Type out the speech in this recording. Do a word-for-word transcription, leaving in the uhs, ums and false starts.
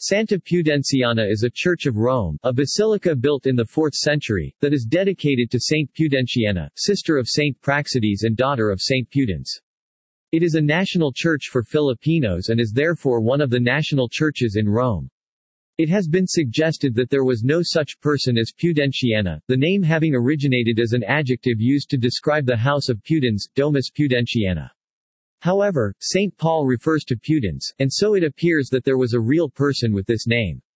Santa Pudenciana is a church of Rome, a basilica built in the fourth century, that is dedicated to Saint Pudentiana, sister of Saint Praxedes and daughter of Saint Pudens. It is a national church for Filipinos and is therefore one of the national churches in Rome. It has been suggested that there was no such person as Pudenciana, the name having originated as an adjective used to describe the house of Pudens, Domus Pudentiana. However, Saint Paul refers to Pudens, and so it appears that there was a real person with this name.